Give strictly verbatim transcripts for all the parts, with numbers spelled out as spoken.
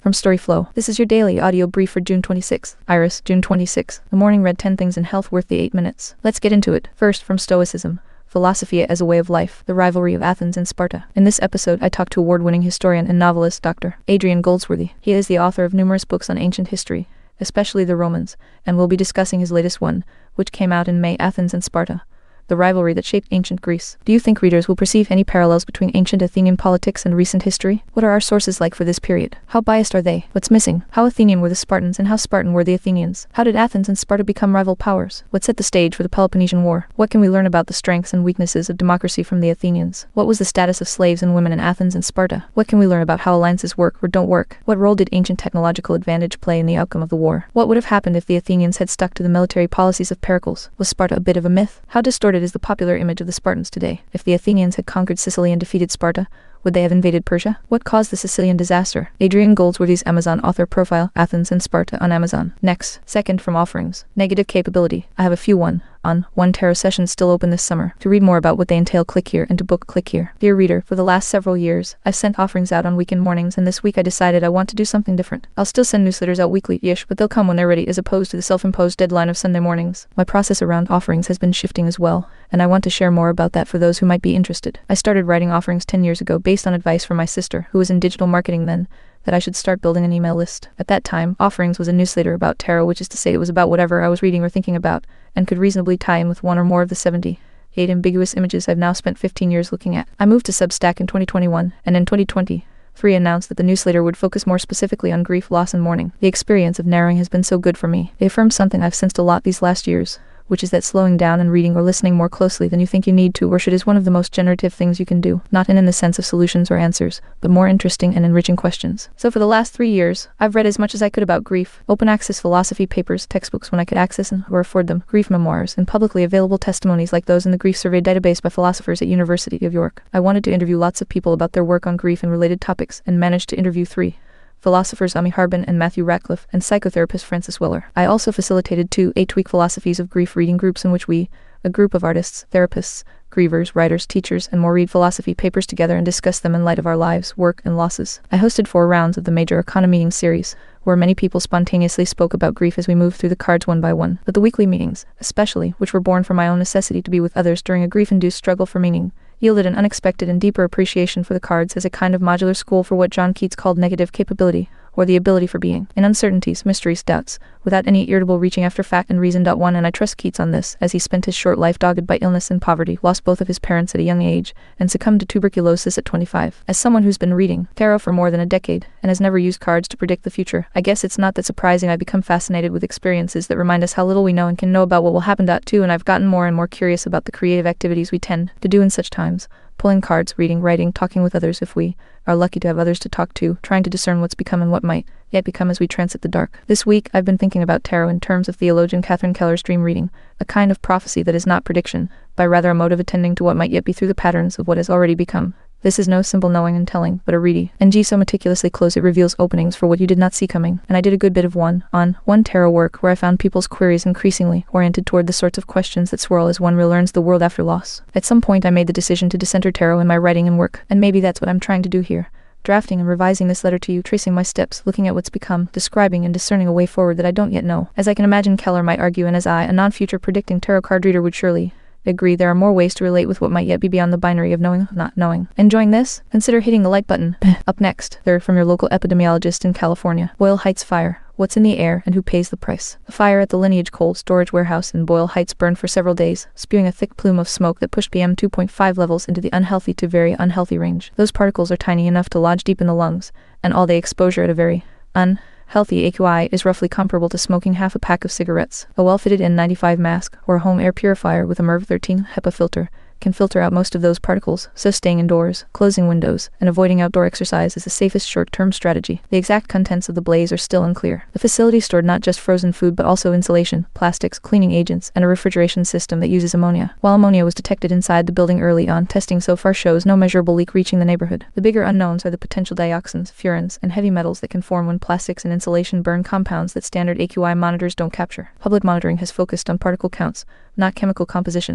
from Storyflow. This is your daily audio brief for June twenty-sixth. Iris, June twenty-sixth. The morning read ten things in health worth the eight minutes. Let's get into it. First, from Stoicism. Philosophy as a way of life, the rivalry of Athens and Sparta. In this episode, I talked to award-winning historian and novelist Doctor Adrian Goldsworthy. He is the author of numerous books on ancient history, especially the Romans, and we'll be discussing his latest one, which came out in May, Athens and Sparta, the rivalry that shaped ancient Greece. Do you think readers will perceive any parallels between ancient Athenian politics and recent history? What are our sources like for this period? How biased are they? What's missing? How Athenian were the Spartans and how Spartan were the Athenians? How did Athens and Sparta become rival powers? What set the stage for the Peloponnesian War? What can we learn about the strengths and weaknesses of democracy from the Athenians? What was the status of slaves and women in Athens and Sparta? What can we learn about how alliances work or don't work? What role did ancient technological advantage play in the outcome of the war? What would have happened if the Athenians had stuck to the military policies of Pericles? Was Sparta a bit of a myth? How distorted is the popular image of the Spartans today? If the Athenians had conquered Sicily and defeated Sparta, would they have invaded Persia? What caused the Sicilian disaster? Adrian Goldsworthy's Amazon author profile, Athens and Sparta on Amazon. Next, second from offerings. Negative capability. I have a few one on one tarot sessions still open this summer. To read more about what they entail, click here, and to book, click here. Dear reader, for the last several years, I've sent offerings out on weekend mornings, and this week I decided I want to do something different. I'll still send newsletters out weekly-ish, but they'll come when they're ready as opposed to the self-imposed deadline of Sunday mornings. My process around offerings has been shifting as well, and I want to share more about that for those who might be interested. I started writing offerings ten years ago based on advice from my sister, who was in digital marketing then, that I should start building an email list. At that time, Offerings was a newsletter about tarot, which is to say it was about whatever I was reading or thinking about, and could reasonably tie in with one or more of the seventy-eight ambiguous images I've now spent fifteen years looking at. I moved to Substack in twenty twenty-one, and in twenty twenty-three announced that the newsletter would focus more specifically on grief, loss, and mourning. The experience of narrowing has been so good for me. It affirms something I've sensed a lot these last years, which is that slowing down and reading or listening more closely than you think you need to or should is one of the most generative things you can do, not in, in the sense of solutions or answers, but more interesting and enriching questions. So for the last three years, I've read as much as I could about grief, open access philosophy papers, textbooks when I could access and or afford them, grief memoirs, and publicly available testimonies like those in the Grief Survey database by philosophers at University of York. I wanted to interview lots of people about their work on grief and related topics, and managed to interview three philosophers, Ami Harbin and Matthew Ratcliffe, and psychotherapist Francis Weller. I also facilitated two eight-week philosophies of grief reading groups in which we, a group of artists, therapists, grievers, writers, teachers, and more read philosophy papers together and discuss them in light of our lives, work, and losses. I hosted four rounds of the Major Arcana meeting series, where many people spontaneously spoke about grief as we moved through the cards one by one. But the weekly meetings, especially, which were born from my own necessity to be with others during a grief-induced struggle for meaning, yielded an unexpected and deeper appreciation for the cards as a kind of modular school for what John Keats called negative capability, or the ability for being, in uncertainties, mysteries, doubts, without any irritable reaching after fact and reason. One, and I trust Keats on this, as he spent his short life dogged by illness and poverty, lost both of his parents at a young age, and succumbed to tuberculosis at twenty-five. As someone who's been reading tarot for more than a decade, and has never used cards to predict the future, I guess it's not that surprising I become fascinated with experiences that remind us how little we know and can know about what will happen. Two, and I've gotten more and more curious about the creative activities we tend to do in such times. Pulling cards, reading, writing, talking with others if we are lucky to have others to talk to, trying to discern what's become and what might yet become as we transit the dark. This week, I've been thinking about tarot in terms of theologian Catherine Keller's dream reading, a kind of prophecy that is not prediction, but rather a mode of attending to what might yet be through the patterns of what has already become. This is no simple knowing and telling, but a ready. And G so meticulously close it reveals openings for what you did not see coming. And I did a good bit of one on one tarot work where I found people's queries increasingly oriented toward the sorts of questions that swirl as one relearns the world after loss. At some point I made the decision to decenter tarot in my writing and work, and maybe that's what I'm trying to do here. Drafting and revising this letter to you, tracing my steps, looking at what's become, describing and discerning a way forward that I don't yet know. As I can imagine Keller might argue, and as I, a non-future predicting tarot card reader, would surely agree, there are more ways to relate with what might yet be beyond the binary of knowing, not knowing. Enjoying this? Consider hitting the like button. Up next, third from your local epidemiologist in California. Boyle Heights fire. What's in the air and who pays the price? The fire at the Lineage cold storage warehouse in Boyle Heights burned for several days, spewing a thick plume of smoke that pushed P M two point five levels into the unhealthy to very unhealthy range. Those particles are tiny enough to lodge deep in the lungs, and all-day exposure at a very unhealthy A Q I is roughly comparable to smoking half a pack of cigarettes. A well-fitted N ninety-five mask, or a home air purifier with a MERV thirteen HEPA filter, can filter out most of those particles, so staying indoors, closing windows, and avoiding outdoor exercise is the safest short-term strategy. The exact contents of the blaze are still unclear. The facility stored not just frozen food but also insulation, plastics, cleaning agents, and a refrigeration system that uses ammonia. While ammonia was detected inside the building early on, testing so far shows no measurable leak reaching the neighborhood. The bigger unknowns are the potential dioxins, furans, and heavy metals that can form when plastics and insulation burn compounds that standard A Q I monitors don't capture. Public monitoring has focused on particle counts, not chemical composition,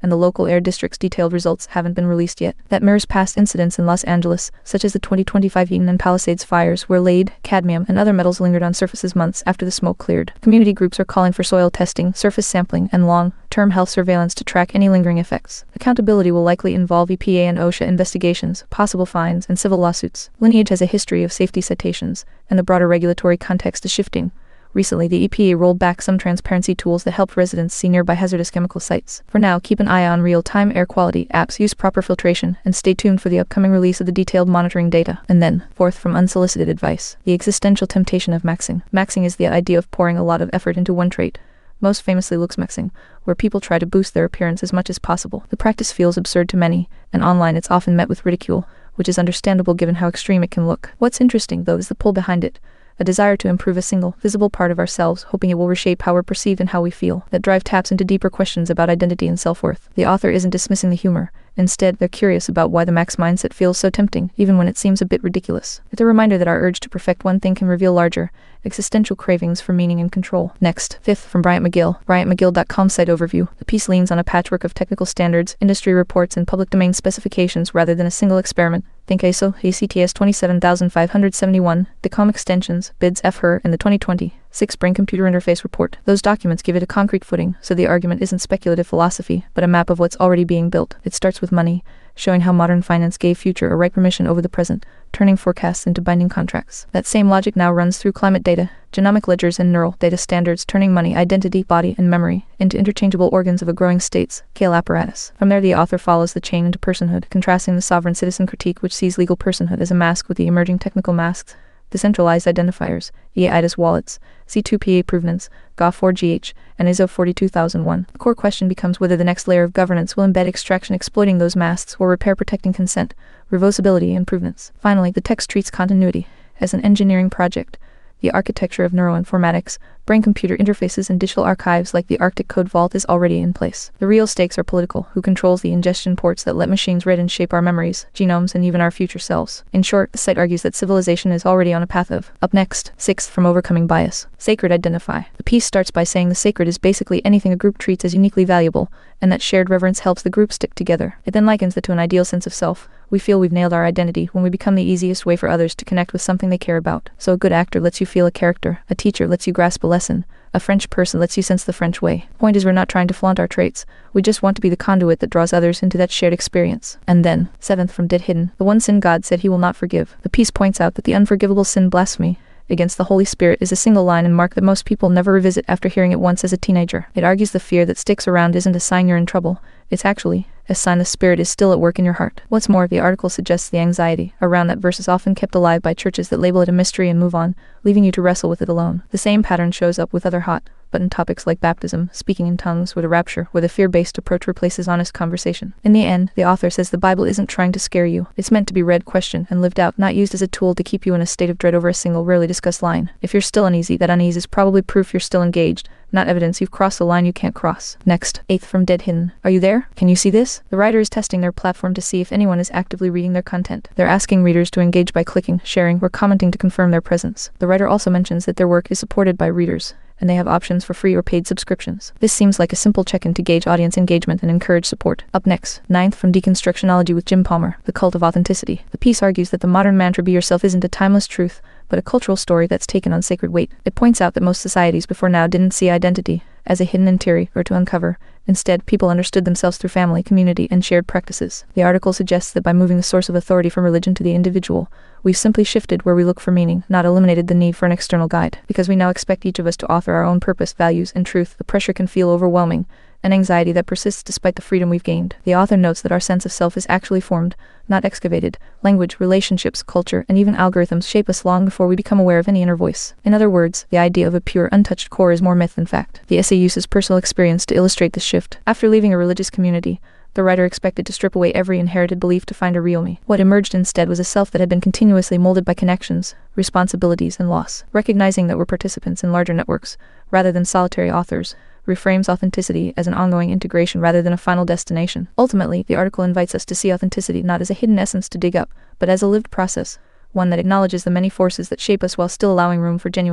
and the local air district's detailed results haven't been released yet. That mirrors past incidents in Los Angeles, such as the twenty twenty-five Eaton and Palisades fires, where lead, cadmium, and other metals lingered on surfaces months after the smoke cleared. Community groups are calling for soil testing, surface sampling, and long-term health surveillance to track any lingering effects. Accountability will likely involve E P A and OSHA investigations, possible fines, and civil lawsuits. Lineage has a history of safety citations, and the broader regulatory context is shifting. Recently, the E P A rolled back some transparency tools that helped residents see nearby hazardous chemical sites. For now, keep an eye on real-time air quality apps, use proper filtration, and stay tuned for the upcoming release of the detailed monitoring data. And then, fourth from unsolicited advice, the existential temptation of maxing. Maxing is the idea of pouring a lot of effort into one trait. Most famously looks maxing, where people try to boost their appearance as much as possible. The practice feels absurd to many, and online it's often met with ridicule, which is understandable given how extreme it can look. What's interesting, though, is the pull behind it. A desire to improve a single, visible part of ourselves, hoping it will reshape how we're perceived and how we feel. That drive taps into deeper questions about identity and self-worth. The author isn't dismissing the humor. Instead, they're curious about why the max mindset feels so tempting, even when it seems a bit ridiculous. It's a reminder that our urge to perfect one thing can reveal larger, existential cravings for meaning and control. Next, fifth from Bryant McGill, Bryant McGill dot com site overview. The piece leans on a patchwork of technical standards, industry reports, and public domain specifications rather than a single experiment. Think I S O, A C T S twenty-seven thousand five hundred seventy-one, D C O M extensions, B I D S F H R, and the twenty twenty-six Brain Computer Interface Report. Those documents give it a concrete footing, so the argument isn't speculative philosophy, but a map of what's already being built. It starts with money, showing how modern finance gave future a right permission over the present, turning forecasts into binding contracts. That same logic now runs through climate data, genomic ledgers, and neural data standards, turning money, identity, body, and memory into interchangeable organs of a growing state-scale apparatus. From there, the author follows the chain into personhood, contrasting the sovereign citizen critique, which sees legal personhood as a mask, with the emerging technical masks, decentralized identifiers, E A I D A S wallets, C two P A provenance, G A four G H, and I S O forty-two thousand one. The core question becomes whether the next layer of governance will embed extraction exploiting those masks or repair protecting consent, reversibility, and provenance. Finally, the text treats continuity as an engineering project. The architecture of neuroinformatics, brain-computer interfaces, and digital archives like the Arctic Code Vault is already in place. The real stakes are political. Who controls the ingestion ports that let machines read and shape our memories, genomes, and even our future selves? In short, the site argues that civilization is already on a path of. Up next, sixth from Overcoming Bias, Sacred Identify. The piece starts by saying the sacred is basically anything a group treats as uniquely valuable, and that shared reverence helps the group stick together. It then likens it to an ideal sense of self. We feel we've nailed our identity when we become the easiest way for others to connect with something they care about. So a good actor lets you feel a character, a teacher lets you grasp a lesson, a French person lets you sense the French way. Point is, we're not trying to flaunt our traits, we just want to be the conduit that draws others into that shared experience. And then, seventh from Dead Hidden, the one sin God said he will not forgive. The piece points out that the unforgivable sin blasphemy against the Holy Spirit is a single line and mark that most people never revisit after hearing it once as a teenager. It argues the fear that sticks around isn't a sign you're in trouble, it's actually a sign the Spirit is still at work in your heart. What's more, the article suggests the anxiety around that verse is often kept alive by churches that label it a mystery and move on, leaving you to wrestle with it alone. The same pattern shows up with other hot button topics like baptism, speaking in tongues, or the rapture, where the fear-based approach replaces honest conversation. In the end, the author says the Bible isn't trying to scare you. It's meant to be read, questioned, and lived out, not used as a tool to keep you in a state of dread over a single, rarely discussed line. If you're still uneasy, that unease is probably proof you're still engaged, not evidence you've crossed a line you can't cross. Next, eighth from Dead Hidden. Are you there? Can you see this? The writer is testing their platform to see if anyone is actively reading their content. They're asking readers to engage by clicking, sharing, or commenting to confirm their presence. The writer also mentions that their work is supported by readers, and they have options for free or paid subscriptions. This seems like a simple check-in to gauge audience engagement and encourage support. Up next, ninth from Deconstructionology with Jim Palmer, The Cult of Authenticity. The piece argues that the modern mantra "be yourself" isn't a timeless truth, but a cultural story that's taken on sacred weight. It points out that most societies before now didn't see identity as a hidden interior or to uncover. Instead, people understood themselves through family, community, and shared practices. The article suggests that by moving the source of authority from religion to the individual, we've simply shifted where we look for meaning, not eliminated the need for an external guide. Because we now expect each of us to author our own purpose, values, and truth, the pressure can feel overwhelming, an anxiety that persists despite the freedom we've gained. The author notes that our sense of self is actually formed, not excavated. Language, relationships, culture, and even algorithms shape us long before we become aware of any inner voice. In other words, the idea of a pure, untouched core is more myth than fact. The essay uses personal experience to illustrate this shift. After leaving a religious community, the writer expected to strip away every inherited belief to find a real me. What emerged instead was a self that had been continuously molded by connections, responsibilities, and loss. Recognizing that we're participants in larger networks, rather than solitary authors, reframes authenticity as an ongoing integration rather than a final destination. Ultimately, the article invites us to see authenticity not as a hidden essence to dig up, but as a lived process, one that acknowledges the many forces that shape us while still allowing room for genuine,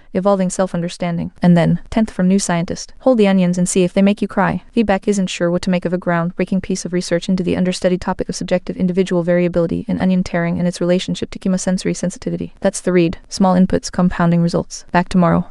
evolving self-understanding. And then, tenth from New Scientist. Hold the onions and see if they make you cry. Feedback isn't sure what to make of a groundbreaking piece of research into the understudied topic of subjective individual variability in onion tearing and its relationship to chemosensory sensitivity. That's the read. Small inputs, compounding results. Back tomorrow.